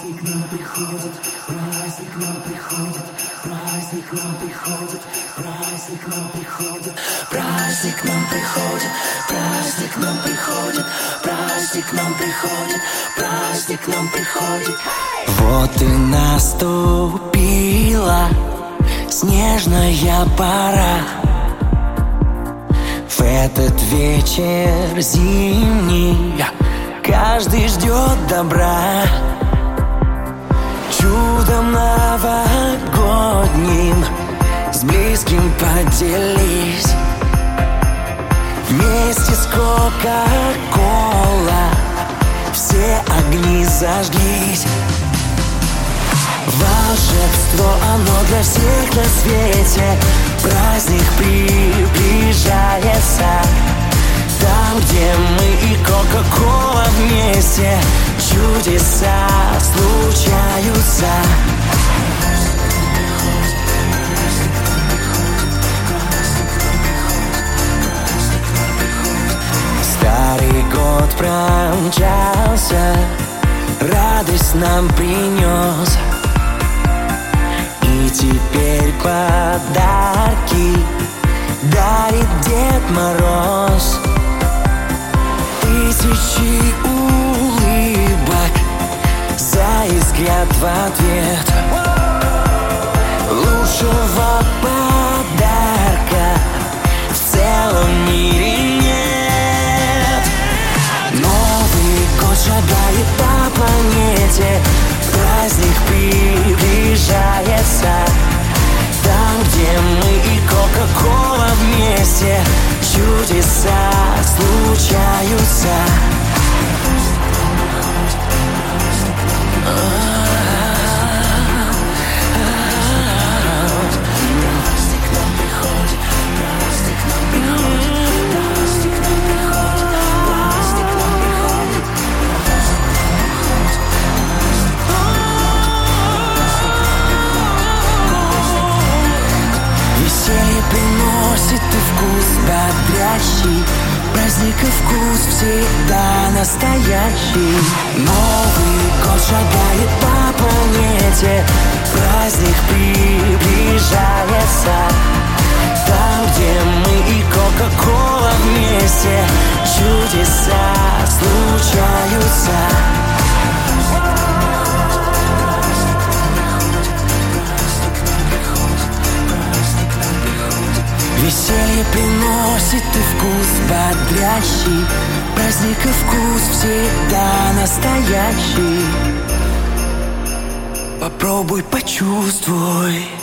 Праздник нам приходит, праздник нам приходит, праздник нам приходит, праздник нам приходит, праздник нам приходит, праздник нам приходит, праздник нам приходит, праздник нам приходит. Вот и наступила снежная пора. В этот вечер зимний каждый ждет добра. Чудом новогодним с близким поделись. Вместе с Кока-Кола все огни зажглись. Волшебство, оно для всех на свете. Праздник приближается. Там, где мы и Кока-Кола вместе, чудеса случаются. Старый год промчался, радость нам принес. И теперь подарки дарит Дед Мороз. Тысячи улыбок заискрят в ответ. Лучшего подарка в целом мире нет. Новый год шагает по планете. Праздник приближается. Там, где мы и Кока-Кола вместе, чудеса случаются. Праздник нам приходит, праздник нам приходит, праздник нам приходит, праздник нам приходит. Веселье приносит и вкус бодрящий. Праздник и вкус всегда настоящий. Новый год шагает по планете. Праздник приближается. Там, где мы и Кока-Кола вместе, чудеса случаются. Веселье приносит и вкус бодрящий. Праздник и вкус всегда настоящий. Попробуй, почувствуй.